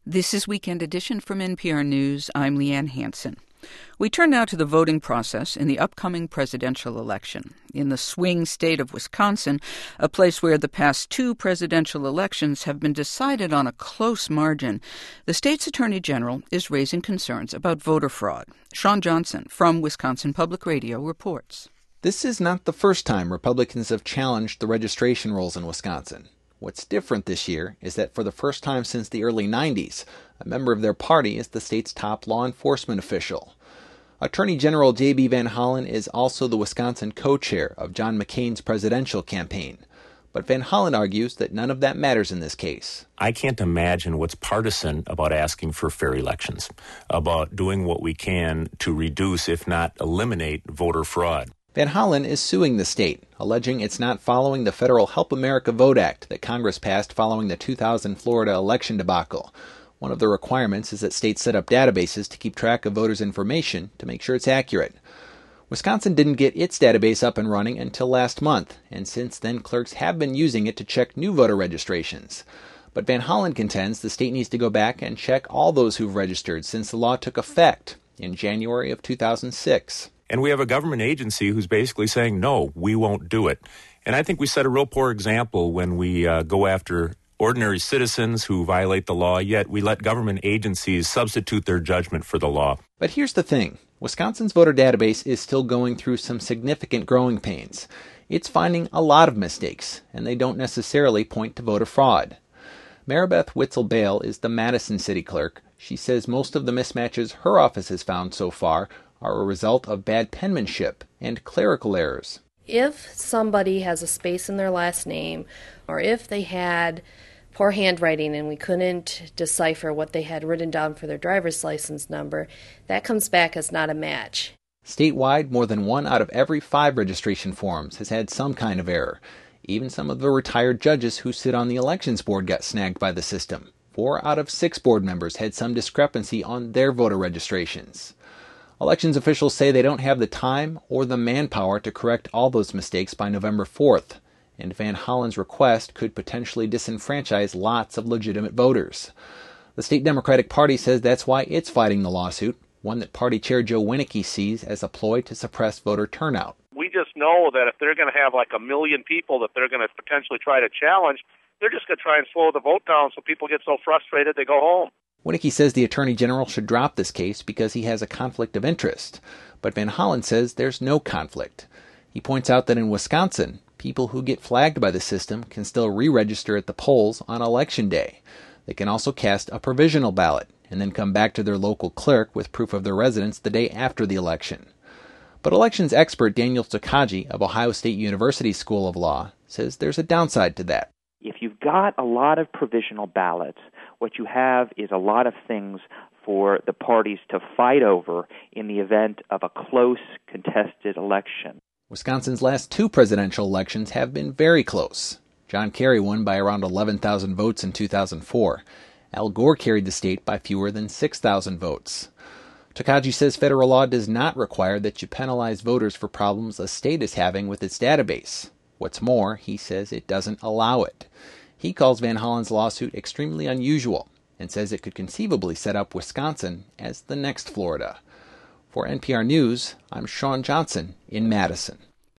This is Weekend Edition from NPR News. I'm Leanne Hansen. We turn now to the voting process in the upcoming presidential election. In the swing state of Wisconsin, a place where the past two presidential elections have been decided on a close margin, the state's attorney general is raising concerns about voter fraud. Sean Johnson from Wisconsin Public Radio reports. This is not the first time Republicans have challenged the registration rules in Wisconsin. What's different this year is that for the first time since the early 90s, a member of their party is the state's top law enforcement official. Attorney General J.B. Van Hollen is also the Wisconsin co-chair of John McCain's presidential campaign. But Van Hollen argues that none of that matters in this case. I can't imagine what's partisan about asking for fair elections, about doing what we can to reduce, if not eliminate, voter fraud. Van Hollen is suing the state, alleging it's not following the federal Help America Vote Act that Congress passed following the 2000 Florida election debacle. One of the requirements is that states set up databases to keep track of voters' information to make sure it's accurate. Wisconsin didn't get its database up and running until last month, and since then clerks have been using it to check new voter registrations. But Van Hollen contends the state needs to go back and check all those who've registered since the law took effect in January of 2006. And we have a government agency who's basically saying, no, we won't do it. And I think we set a real poor example when we go after ordinary citizens who violate the law, yet we let government agencies substitute their judgment for the law. But here's the thing. Wisconsin's voter database is still going through some significant growing pains. It's finding a lot of mistakes, and they don't necessarily point to voter fraud. Maribeth Witzel-Bale is the Madison city clerk. She says most of the mismatches her office has found so far are a result of bad penmanship and clerical errors. If somebody has a space in their last name, or if they had poor handwriting and we couldn't decipher what they had written down for their driver's license number, that comes back as not a match. Statewide, more than 1 out of every 5 registration forms has had some kind of error. Even some of the retired judges who sit on the elections board got snagged by the system. 4 out of 6 board members had some discrepancy on their voter registrations. Elections officials say they don't have the time or the manpower to correct all those mistakes by November 4th, and Van Hollen's request could potentially disenfranchise lots of legitimate voters. The state Democratic Party says that's why it's fighting the lawsuit, one that party chair Joe Winnicke sees as a ploy to suppress voter turnout. We just know that if they're going to have like 1 million people that they're going to potentially try to challenge, they're just going to try and slow the vote down so people get so frustrated they go home. Winnicke says the Attorney General should drop this case because he has a conflict of interest. But Van Hollen says there's no conflict. He points out that in Wisconsin, people who get flagged by the system can still re-register at the polls on Election Day. They can also cast a provisional ballot and then come back to their local clerk with proof of their residence the day after the election. But elections expert Daniel Tokaji of Ohio State University School of Law says there's a downside to that. If you've got a lot of provisional ballots, what you have is a lot of things for the parties to fight over in the event of a close, contested election. Wisconsin's last 2 presidential elections have been very close. John Kerry won by around 11,000 votes in 2004. Al Gore carried the state by fewer than 6,000 votes. Tokaji says federal law does not require that you penalize voters for problems a state is having with its database. What's more, he says it doesn't allow it. He calls Van Hollen's lawsuit extremely unusual and says it could conceivably set up Wisconsin as the next Florida. For NPR News, I'm Sean Johnson in Madison.